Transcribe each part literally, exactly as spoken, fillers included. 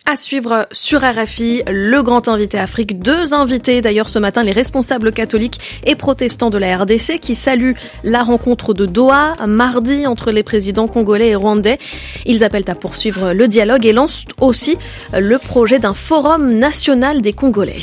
À suivre sur R F I, le grand invité Afrique. Deux invités d'ailleurs ce matin, les responsables catholiques et protestants de la R D C qui saluent la rencontre de Doha mardi entre les présidents congolais et rwandais. Ils appellent à poursuivre le dialogue et lancent aussi le projet d'un forum national des Congolais.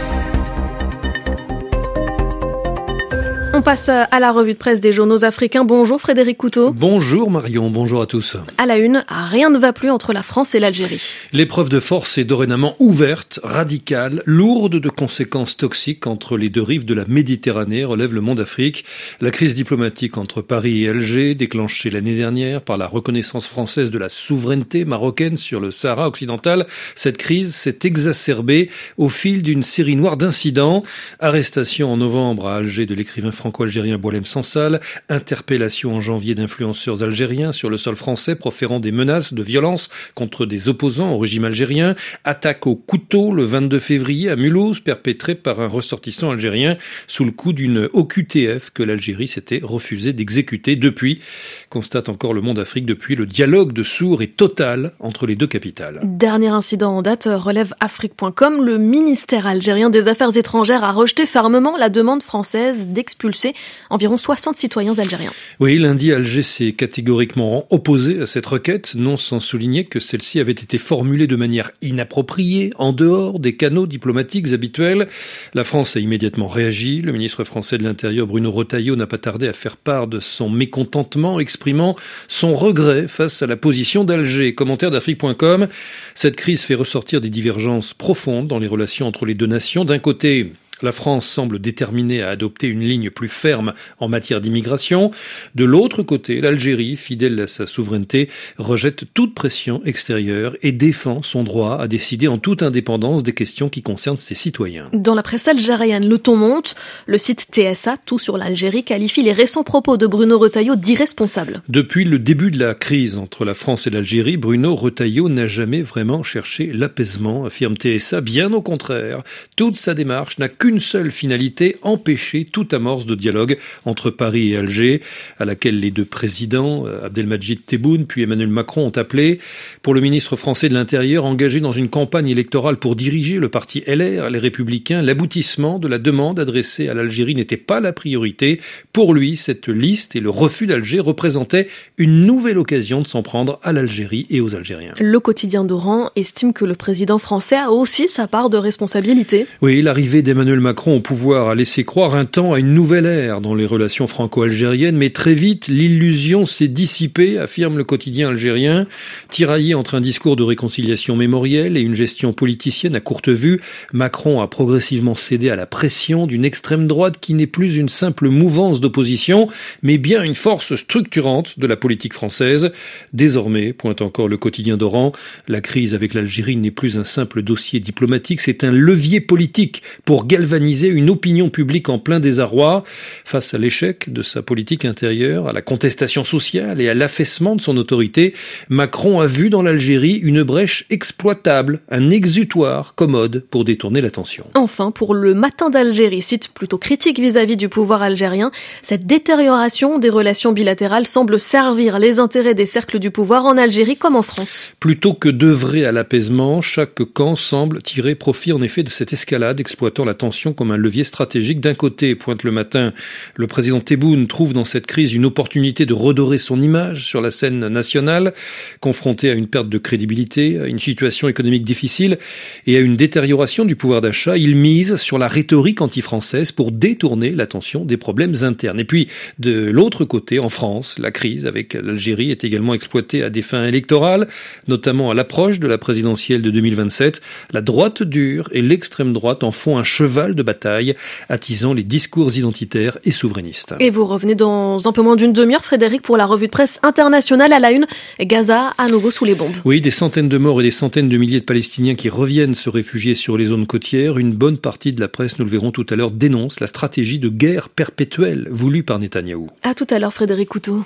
On passe à la revue de presse des journaux africains. Bonjour Frédéric Couteau. Bonjour Marion, bonjour à tous. À la une, rien ne va plus entre la France et l'Algérie. L'épreuve de force est dorénavant ouverte, radicale, lourde de conséquences toxiques entre les deux rives de la Méditerranée, relève Le Monde Afrique. La crise diplomatique entre Paris et Alger, déclenchée l'année dernière par la reconnaissance française de la souveraineté marocaine sur le Sahara occidental, cette crise s'est exacerbée au fil d'une série noire d'incidents. Arrestation en novembre à Alger de l'écrivain franco-algérien Boualem Sansal, interpellation en janvier d'influenceurs algériens sur le sol français proférant des menaces de violence contre des opposants au régime algérien, attaque au couteau le vingt-deux février à Mulhouse perpétrée par un ressortissant algérien sous le coup d'une O Q T F que l'Algérie s'était refusé d'exécuter. Depuis, constate encore Le Monde Afrique, depuis le dialogue de sourds est total entre les deux capitales. Dernier incident en date, relève Afrique point com, le ministère algérien des Affaires étrangères a rejeté fermement la demande française d'expulser environ soixante citoyens algériens. Oui, lundi, Alger s'est catégoriquement opposé à cette requête, non sans souligner que celle-ci avait été formulée de manière inappropriée, en dehors des canaux diplomatiques habituels. La France a immédiatement réagi. Le ministre français de l'Intérieur, Bruno Retailleau, n'a pas tardé à faire part de son mécontentement, exprimant son regret face à la position d'Alger. Commentaire d'Afrique point com, cette crise fait ressortir des divergences profondes dans les relations entre les deux nations. D'un côté, la France semble déterminée à adopter une ligne plus ferme en matière d'immigration. De l'autre côté, l'Algérie, fidèle à sa souveraineté, rejette toute pression extérieure et défend son droit à décider en toute indépendance des questions qui concernent ses citoyens. Dans la presse algérienne, le ton monte. Le site T S A, Tout sur l'Algérie, qualifie les récents propos de Bruno Retailleau d'irresponsables. Depuis le début de la crise entre la France et l'Algérie, Bruno Retailleau n'a jamais vraiment cherché l'apaisement, affirme T S A. Bien au contraire, toute sa démarche n'a qu'une une seule finalité, empêcher toute amorce de dialogue entre Paris et Alger, à laquelle les deux présidents, Abdelmadjid Tebboune puis Emmanuel Macron, ont appelé. Pour le ministre français de l'Intérieur, engagé dans une campagne électorale pour diriger le parti L R, les Républicains, l'aboutissement de la demande adressée à l'Algérie n'était pas la priorité. Pour lui, cette liste et le refus d'Alger représentaient une nouvelle occasion de s'en prendre à l'Algérie et aux Algériens. Le quotidien d'Oran estime que le président français a aussi sa part de responsabilité. Oui, l'arrivée d'Emmanuel Macron au pouvoir a laissé croire un temps à une nouvelle ère dans les relations franco-algériennes, mais très vite, l'illusion s'est dissipée, affirme le quotidien algérien. Tiraillé entre un discours de réconciliation mémorielle et une gestion politicienne à courte vue, Macron a progressivement cédé à la pression d'une extrême droite qui n'est plus une simple mouvance d'opposition, mais bien une force structurante de la politique française. Désormais, pointe encore le quotidien d'Oran, la crise avec l'Algérie n'est plus un simple dossier diplomatique, c'est un levier politique pour galvaniser une opinion publique en plein désarroi. Face à l'échec de sa politique intérieure, à la contestation sociale et à l'affaissement de son autorité, Macron a vu dans l'Algérie une brèche exploitable, un exutoire commode pour détourner l'attention. Enfin, pour le Matin d'Algérie, site plutôt critique vis-à-vis du pouvoir algérien, cette détérioration des relations bilatérales semble servir les intérêts des cercles du pouvoir en Algérie comme en France. Plutôt que d'œuvrer à l'apaisement, chaque camp semble tirer profit en effet de cette escalade, exploitant la tension comme un levier stratégique. D'un côté, pointe Le Matin, le président Tebboune trouve dans cette crise une opportunité de redorer son image sur la scène nationale, confronté à une perte de crédibilité, à une situation économique difficile et à une détérioration du pouvoir d'achat. Il mise sur la rhétorique anti-française pour détourner l'attention des problèmes internes. Et puis, de l'autre côté, en France, la crise avec l'Algérie est également exploitée à des fins électorales, notamment à l'approche de la présidentielle de deux mille vingt-sept. La droite dure et l'extrême droite en font un cheval de bataille, attisant les discours identitaires et souverainistes. Et vous revenez dans un peu moins d'une demi-heure, Frédéric, pour la revue de presse internationale à la une. Gaza, à nouveau sous les bombes. Oui, des centaines de morts et des centaines de milliers de Palestiniens qui reviennent se réfugier sur les zones côtières. Une bonne partie de la presse, nous le verrons tout à l'heure, dénonce la stratégie de guerre perpétuelle voulue par Netanyahou. À tout à l'heure, Frédéric Couteau.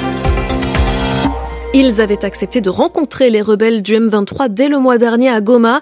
Ils avaient accepté de rencontrer les rebelles du M vingt-trois dès le mois dernier à Goma.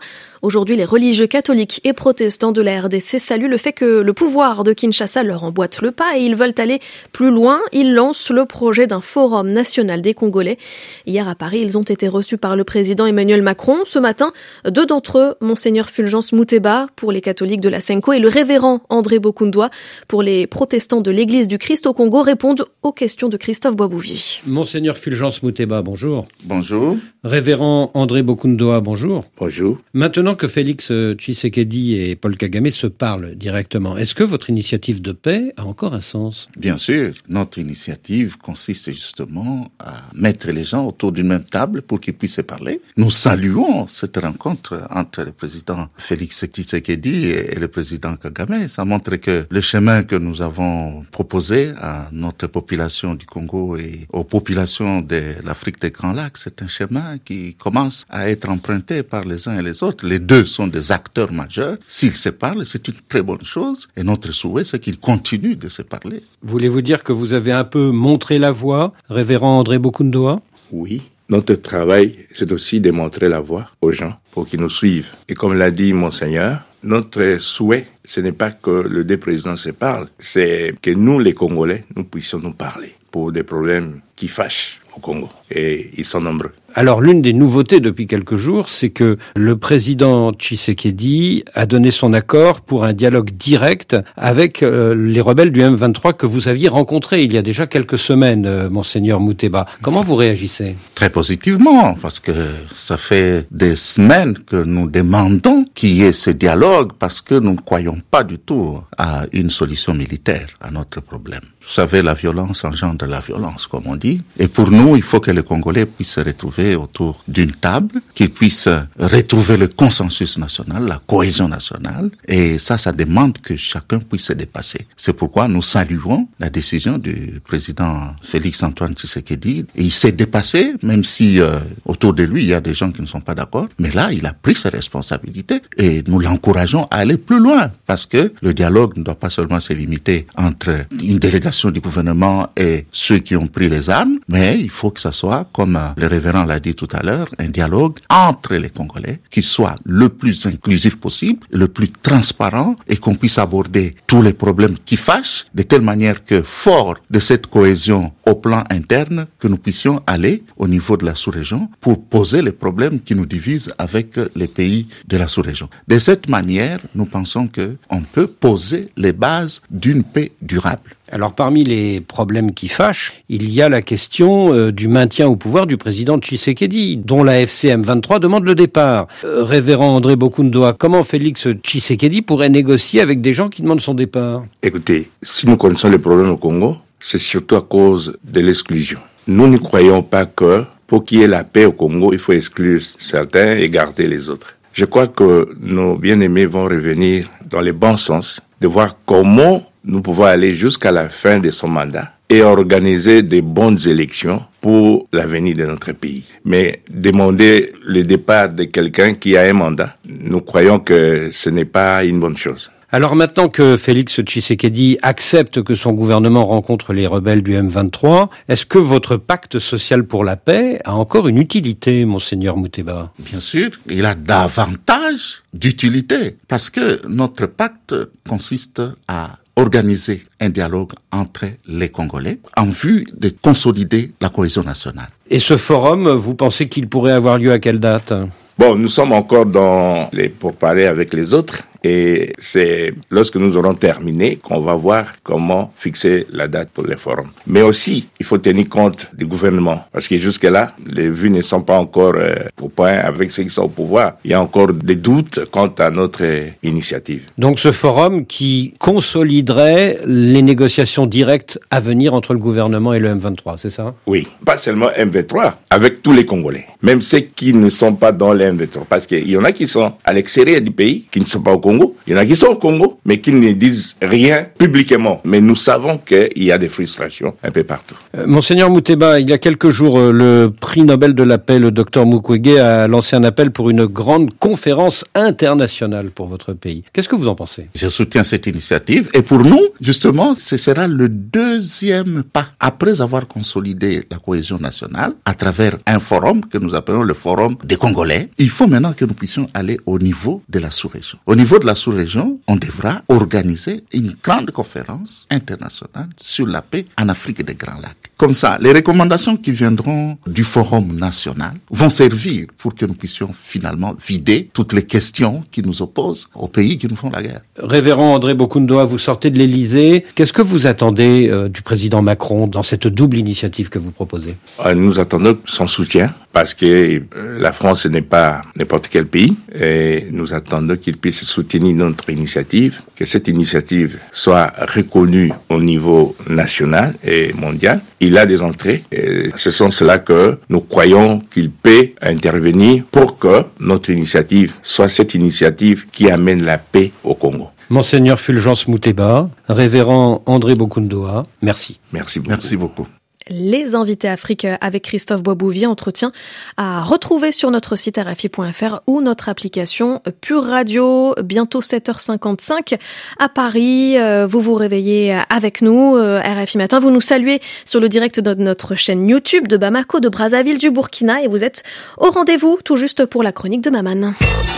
Aujourd'hui, les religieux catholiques et protestants de la R D C saluent le fait que le pouvoir de Kinshasa leur emboîte le pas et ils veulent aller plus loin. Ils lancent le projet d'un forum national des Congolais. Hier à Paris, ils ont été reçus par le président Emmanuel Macron. Ce matin, deux d'entre eux, Monseigneur Fulgence Mouteba pour les catholiques de la Senko et le révérend André Bokundwa pour les protestants de l'Église du Christ au Congo, répondent aux questions de Christophe Boisbouvier. Monseigneur Fulgence Mouteba, bonjour. Bonjour. Révérend André Bokundwa, bonjour. Bonjour. Maintenant que Félix Tshisekedi et Paul Kagame se parlent directement, est-ce que votre initiative de paix a encore un sens? Bien sûr, notre initiative consiste justement à mettre les gens autour d'une même table pour qu'ils puissent se parler. Nous saluons cette rencontre entre le président Félix Tshisekedi et le président Kagame. Ça montre que le chemin que nous avons proposé à notre population du Congo et aux populations de l'Afrique des Grands Lacs, c'est un chemin qui commence à être emprunté par les uns et les autres. Les deux sont des acteurs majeurs. S'ils se parlent, c'est une très bonne chose. Et notre souhait, c'est qu'ils continuent de se parler. Voulez-vous dire que vous avez un peu montré la voie, révérend André Bokundwa? Oui. Notre travail, c'est aussi de montrer la voie aux gens pour qu'ils nous suivent. Et comme l'a dit Monseigneur, notre souhait, ce n'est pas que les deux présidents se parlent, c'est que nous, les Congolais, nous puissions nous parler pour des problèmes qui fâchent au Congo. Et ils sont nombreux. Alors, l'une des nouveautés depuis quelques jours, c'est que le président Tshisekedi a donné son accord pour un dialogue direct avec euh, les rebelles du M vingt-trois que vous aviez rencontrés il y a déjà quelques semaines, euh, Monseigneur Mouteba. Comment vous réagissez? Très positivement, parce que ça fait des semaines que nous demandons qu'il y ait ce dialogue, parce que nous ne croyons pas du tout à une solution militaire à notre problème. Vous savez, la violence engendre la violence, comme on dit. Et pour nous, il faut que les Congolais puissent se retrouver autour d'une table, qu'ils puissent retrouver le consensus national, la cohésion nationale. Et ça, ça demande que chacun puisse se dépasser. C'est pourquoi nous saluons la décision du président Félix Antoine Tshisekedi. Et il s'est dépassé, même si euh, autour de lui, il y a des gens qui ne sont pas d'accord. Mais là, il a pris ses responsabilités. Et nous l'encourageons à aller plus loin. Parce que le dialogue ne doit pas seulement se limiter entre une délégation du gouvernement et ceux qui ont pris les armes, mais il faut que ça soit, comme le révérend l'a dit tout à l'heure, un dialogue entre les Congolais qui soit le plus inclusif possible, le plus transparent et qu'on puisse aborder tous les problèmes qui fâchent de telle manière que, fort de cette cohésion au plan interne, que nous puissions aller au niveau de la sous-région pour poser les problèmes qui nous divisent avec les pays de la sous-région. De cette manière, nous pensons que on peut poser les bases d'une paix durable. Alors parmi les problèmes qui fâchent, il y a la question euh, du maintien au pouvoir du président Tshisekedi, dont la F C M vingt-trois demande le départ. Euh, révérend André Bokundwa, comment Félix Tshisekedi pourrait négocier avec des gens qui demandent son départ? Écoutez, si nous connaissons les problèmes au Congo, c'est surtout à cause de l'exclusion. Nous ne croyons pas que pour qu'il y ait la paix au Congo, il faut exclure certains et garder les autres. Je crois que nos bien-aimés vont revenir dans le bon sens, de voir comment nous pouvons aller jusqu'à la fin de son mandat et organiser des bonnes élections pour l'avenir de notre pays. Mais demander le départ de quelqu'un qui a un mandat, nous croyons que ce n'est pas une bonne chose. Alors maintenant que Félix Tshisekedi accepte que son gouvernement rencontre les rebelles du M vingt-trois, est-ce que votre pacte social pour la paix a encore une utilité, Monseigneur Mouteba? Bien sûr, il a davantage d'utilité, parce que notre pacte consiste à organiser un dialogue entre les Congolais en vue de consolider la cohésion nationale. Et ce forum, vous pensez qu'il pourrait avoir lieu à quelle date? Bon, nous sommes encore dans les pourparlers avec les autres. Et c'est lorsque nous aurons terminé qu'on va voir comment fixer la date pour les forums. Mais aussi, il faut tenir compte du gouvernement. Parce que jusque-là, les vues ne sont pas encore euh, au point avec ceux qui sont au pouvoir. Il y a encore des doutes quant à notre euh, initiative. Donc ce forum qui consoliderait les négociations directes à venir entre le gouvernement et le M vingt-trois, c'est ça? Oui, pas seulement M vingt-trois, avec tous les Congolais. Même ceux qui ne sont pas dans le M vingt-trois. Parce qu'il y en a qui sont à l'extérieur du pays, qui ne sont pas au Congo. Il y en a qui sont au Congo, mais qui ne disent rien publiquement. Mais nous savons qu'il y a des frustrations un peu partout. Euh, Monseigneur Mouteba, il y a quelques jours, euh, le prix Nobel de la paix, le docteur Mukwege, a lancé un appel pour une grande conférence internationale pour votre pays. Qu'est-ce que vous en pensez? Je soutiens cette initiative. Et pour nous, justement, ce sera le deuxième pas, après avoir consolidé la cohésion nationale, à travers un forum que nous nous appelons le forum des Congolais. Il faut maintenant que nous puissions aller au niveau de la sous-région. Au niveau de la sous-région, on devra organiser une grande conférence internationale sur la paix en Afrique des Grands Lacs. Comme ça, les recommandations qui viendront du forum national vont servir pour que nous puissions finalement vider toutes les questions qui nous opposent aux pays qui nous font la guerre. Révérend André Bokoundoa, vous sortez de l'Élysée. Qu'est-ce que vous attendez euh, du président Macron dans cette double initiative que vous proposez ? euh, Nous attendons son soutien parce que euh, la France n'est pas n'importe quel pays et nous attendons qu'il puisse soutenir notre initiative, que cette initiative soit reconnue au niveau national et mondial. Il a des entrées et ce sont cela que nous croyons qu'il peut intervenir pour que notre initiative soit cette initiative qui amène la paix au Congo. Monseigneur Fulgence Mouteba, révérend André Bokoundoa, merci. Merci beaucoup. Merci beaucoup. Les invités Afrique avec Christophe Boisbouvier, entretien à retrouver sur notre site R F I point F R ou notre application Pure Radio. Bientôt sept heures cinquante-cinq à Paris. Vous vous réveillez avec nous, R F I Matin. Vous nous saluez sur le direct de notre chaîne YouTube de Bamako, de Brazzaville, du Burkina et vous êtes au rendez-vous tout juste pour la chronique de Maman.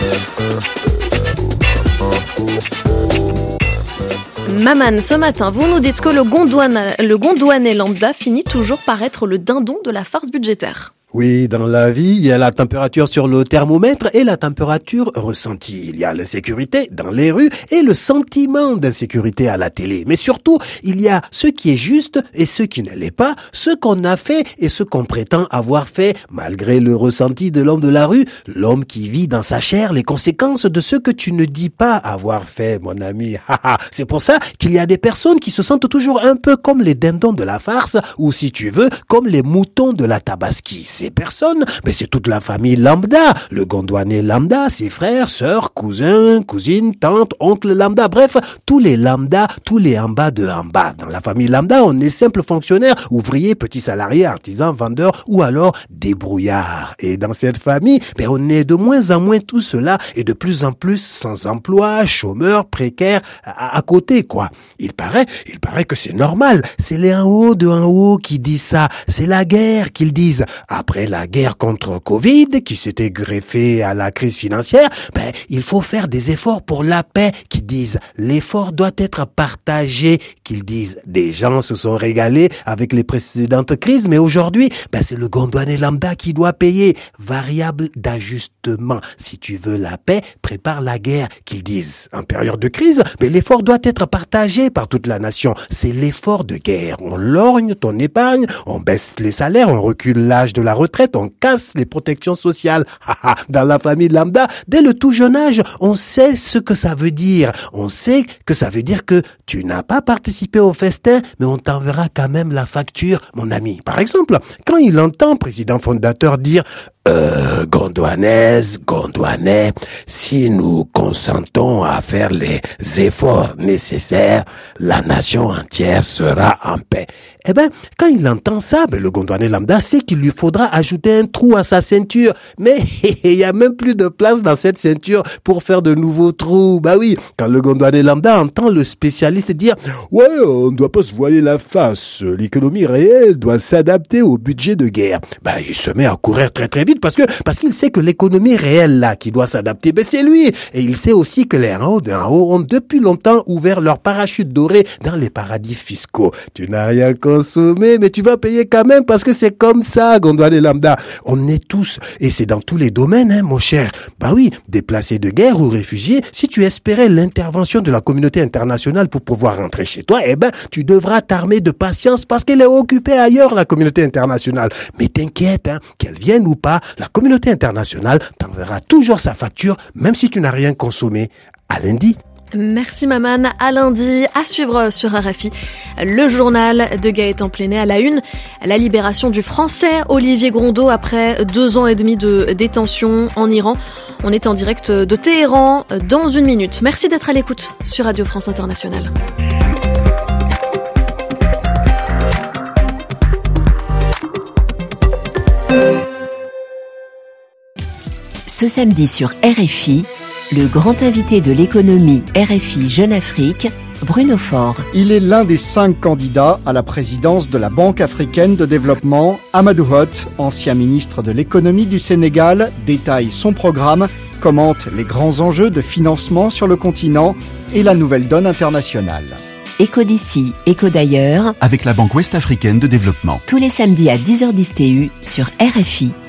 Maman, ce matin, vous nous dites que le Gondwana, le Gondwanais lambda finit toujours par être le dindon de la farce budgétaire. Oui, dans la vie, il y a la température sur le thermomètre et la température ressentie. Il y a l'insécurité dans les rues et le sentiment d'insécurité à la télé. Mais surtout, il y a ce qui est juste et ce qui ne l'est pas, ce qu'on a fait et ce qu'on prétend avoir fait, malgré le ressenti de l'homme de la rue, l'homme qui vit dans sa chair les conséquences de ce que tu ne dis pas avoir fait, mon ami. C'est pour ça qu'il y a des personnes qui se sentent toujours un peu comme les dindons de la farce, ou si tu veux, comme les moutons de la tabaski. Ces personnes, mais c'est toute la famille lambda, le Gondwanais lambda, ses frères, sœurs, cousins, cousines, tantes, oncles lambda, bref, tous les lambda, tous les en bas de en bas. Dans la famille lambda, on est simple fonctionnaire, ouvrier, petit salarié, artisan, vendeur ou alors débrouillard. Et dans cette famille, ben on est de moins en moins tout cela et de plus en plus sans emploi, chômeurs, précaires, à, à côté quoi. Il paraît, il paraît que c'est normal, c'est les en haut de en haut qui disent ça, c'est la guerre qu'ils disent. Après la guerre contre Covid, qui s'était greffée à la crise financière, ben, il faut faire des efforts pour la paix, qu'ils disent. L'effort doit être partagé, qu'ils disent. Des gens se sont régalés avec les précédentes crises, mais aujourd'hui, ben, c'est le Gondwanais lambda qui doit payer. Variable d'ajustement. Si tu veux la paix, prépare la guerre, qu'ils disent. En période de crise, ben, l'effort doit être partagé par toute la nation. C'est l'effort de guerre. On lorgne ton épargne, on baisse les salaires, on recule l'âge de la retraite, on casse les protections sociales. Dans la famille lambda, dès le tout jeune âge, on sait ce que ça veut dire. On sait que ça veut dire que tu n'as pas participé au festin, mais on t'enverra quand même la facture, mon ami. Par exemple, quand il entend président fondateur dire Euh, Gondwanaise, Gondwanais, si nous consentons à faire les efforts nécessaires, la nation entière sera en paix. Eh ben, quand il entend ça, ben, le Gondwanais lambda sait qu'il lui faudra ajouter un trou à sa ceinture. Mais il y a même plus de place dans cette ceinture pour faire de nouveaux trous. Bah oui, quand le Gondwanais lambda entend le spécialiste dire « Ouais, on ne doit pas se voiler la face, l'économie réelle doit s'adapter au budget de guerre. » Bah, il se met à courir très très vite parce que parce qu'il sait que l'économie réelle là qui doit s'adapter, ben c'est lui. Et il sait aussi que les en haut d'en haut ont depuis longtemps ouvert leur parachute doré dans les paradis fiscaux. Tu n'as rien consommé, mais tu vas payer quand même parce que c'est comme ça, Gondwanais lambda. On est tous, et c'est dans tous les domaines, hein, mon cher. Bah oui, déplacés de guerre ou réfugiés, si tu espérais l'intervention de la communauté internationale pour pouvoir rentrer chez toi, eh ben, tu devras t'armer de patience parce qu'elle est occupée ailleurs, la communauté internationale. Mais t'inquiète, hein, qu'elle vienne ou pas, la communauté internationale t'enverra toujours sa facture, même si tu n'as rien consommé. À lundi. Merci Maman, à lundi, à suivre sur R F I, le journal de Gaëtan Plénet à la une, la libération du Français Olivier Grondeau après deux ans et demi de détention en Iran. On est en direct de Téhéran dans une minute. Merci d'être à l'écoute sur Radio France Internationale. Ce samedi sur R F I, le grand invité de l'économie R F I Jeune Afrique, Bruno Faure. Il est l'un des cinq candidats à la présidence de la Banque africaine de développement. Amadou Hott, ancien ministre de l'économie du Sénégal, détaille son programme, commente les grands enjeux de financement sur le continent et la nouvelle donne internationale. Écho d'ici, écho d'ailleurs. Avec la Banque ouest-africaine de développement. Tous les samedis à dix heures dix T U sur R F I.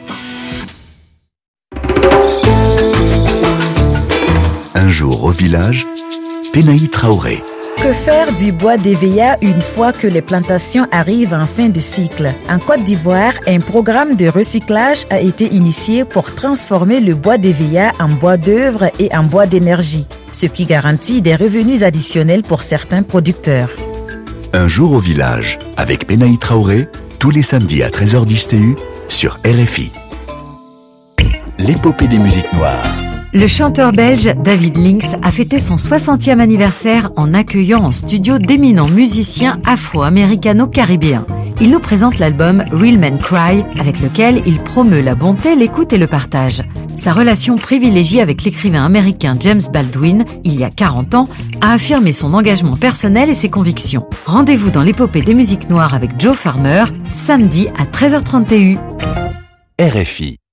Un jour au village, Pénaï Traoré. Que faire du bois d'Éveilla une fois que les plantations arrivent en fin de cycle? En Côte d'Ivoire, un programme de recyclage a été initié pour transformer le bois d'Éveilla en bois d'œuvre et en bois d'énergie, ce qui garantit des revenus additionnels pour certains producteurs. Un jour au village, avec Pénaï Traoré, tous les samedis à treize heures dix T U sur R F I. L'épopée des musiques noires. Le chanteur belge David Links a fêté son soixantième anniversaire en accueillant en studio d'éminents musiciens afro-américano-caribéens. Il nous présente l'album Real Men Cry, avec lequel il promeut la bonté, l'écoute et le partage. Sa relation privilégiée avec l'écrivain américain James Baldwin, il y a quarante ans, a affirmé son engagement personnel et ses convictions. Rendez-vous dans l'épopée des musiques noires avec Joe Farmer, samedi à treize heures trente T U. R F I.